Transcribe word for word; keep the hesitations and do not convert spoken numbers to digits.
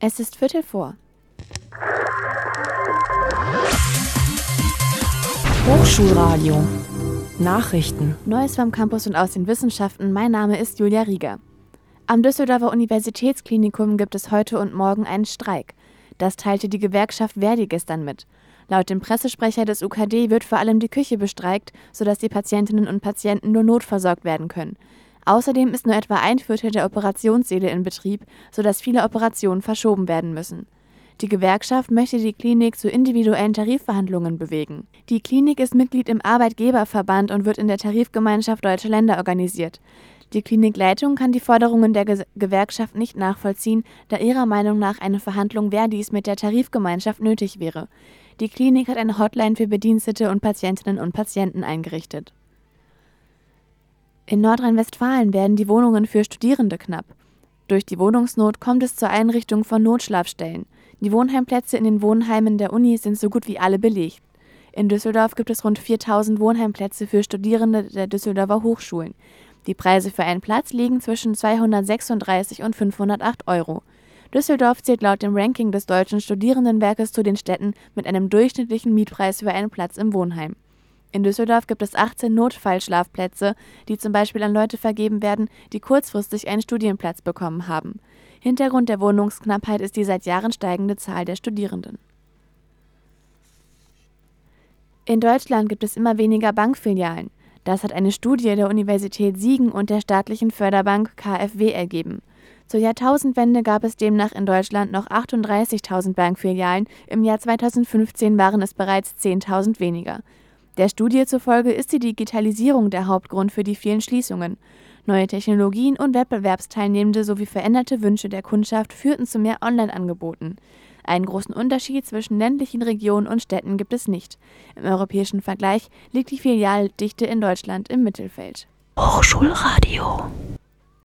Es ist Viertel vor. Hochschulradio. Nachrichten. Neues vom Campus und aus den Wissenschaften. Mein Name ist Julia Rieger. Am Düsseldorfer Universitätsklinikum gibt es heute und morgen einen Streik. Das teilte die Gewerkschaft ver.di gestern mit. Laut dem Pressesprecher des U K D wird vor allem die Küche bestreikt, sodass die Patientinnen und Patienten nur notversorgt werden können. Außerdem ist nur etwa ein Viertel der Operationssäle in Betrieb, sodass viele Operationen verschoben werden müssen. Die Gewerkschaft möchte die Klinik zu individuellen Tarifverhandlungen bewegen. Die Klinik ist Mitglied im Arbeitgeberverband und wird in der Tarifgemeinschaft Deutsche Länder organisiert. Die Klinikleitung kann die Forderungen der Ge- Gewerkschaft nicht nachvollziehen, da ihrer Meinung nach eine Verhandlung ver.dis mit der Tarifgemeinschaft nötig wäre. Die Klinik hat eine Hotline für Bedienstete und Patientinnen und Patienten eingerichtet. In Nordrhein-Westfalen werden die Wohnungen für Studierende knapp. Durch die Wohnungsnot kommt es zur Einrichtung von Notschlafstellen. Die Wohnheimplätze in den Wohnheimen der Uni sind so gut wie alle belegt. In Düsseldorf gibt es rund viertausend Wohnheimplätze für Studierende der Düsseldorfer Hochschulen. Die Preise für einen Platz liegen zwischen zweihundertsechsunddreißig und fünfhundertacht Euro. Düsseldorf zählt laut dem Ranking des Deutschen Studierendenwerkes zu den Städten mit einem durchschnittlichen Mietpreis für einen Platz im Wohnheim. In Düsseldorf gibt es achtzehn Notfallschlafplätze, die zum Beispiel an Leute vergeben werden, die kurzfristig einen Studienplatz bekommen haben. Hintergrund der Wohnungsknappheit ist die seit Jahren steigende Zahl der Studierenden. In Deutschland gibt es immer weniger Bankfilialen. Das hat eine Studie der Universität Siegen und der staatlichen Förderbank K f W ergeben. Zur Jahrtausendwende gab es demnach in Deutschland noch achtunddreißigtausend Bankfilialen, im Jahr zweitausendfünfzehn waren es bereits zehntausend weniger. Der Studie zufolge ist die Digitalisierung der Hauptgrund für die vielen Schließungen. Neue Technologien und Wettbewerbsteilnehmende sowie veränderte Wünsche der Kundschaft führten zu mehr Online-Angeboten. Einen großen Unterschied zwischen ländlichen Regionen und Städten gibt es nicht. Im europäischen Vergleich liegt die Filialdichte in Deutschland im Mittelfeld. Hochschulradio.